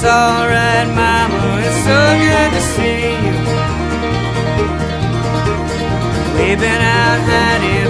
It's alright, Mama, it's so good to see you. We've been out hiding